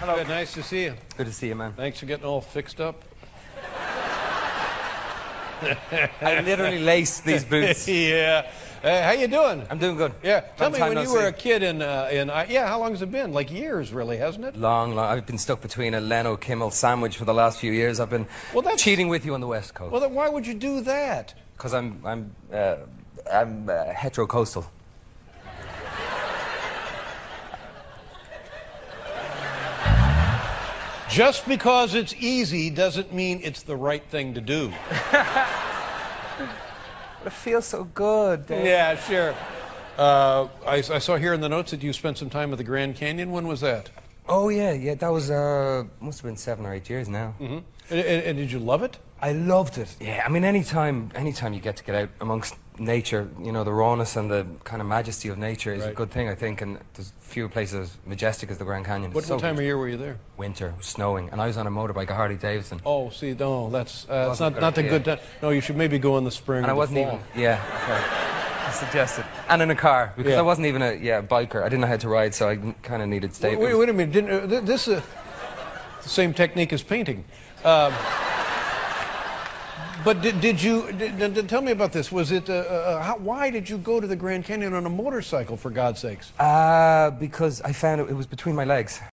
Hello. Good, nice to see you. Good to see you, man. Thanks for getting all fixed up. I literally laced these boots. Yeah. How you doing? I'm doing good. Yeah. Tell Long me, time when no you were see. a kid yeah, how long has it been? Like years, really, hasn't it? Long. I've been stuck between a Leno Kimmel sandwich for the last few years. I've been cheating with you on the West Coast. Well, then why would you do that? Because I'm heterocoastal. Just because it's easy doesn't mean it's the right thing to do. But it feels so good, Dave. Yeah, sure. I saw here in the notes that you spent some time at the Grand Canyon. When was that? Oh, yeah. That was, must have been 7 or 8 years now. Mm-hmm. And did you love it? I loved it. Yeah, I mean, anytime you get to get out amongst nature, you know, the rawness and the kind of majesty of nature is a good thing, I think. And there's few places as majestic as the Grand Canyon. What time of year were you there? Winter, snowing, and I was on a motorbike, a Harley Davidson. Oh, see, no, that's not the good time. No, you should maybe go in the spring. And I wasn't even. Yeah, okay. I suggested. And in a car because I wasn't even a biker. I didn't know how to ride, so I kind of needed stability. Wait a minute. Didn't this the same technique as painting? But did you tell me about this? Was it why did you go to the Grand Canyon on a motorcycle, for God's sakes? Because I found it was between my legs.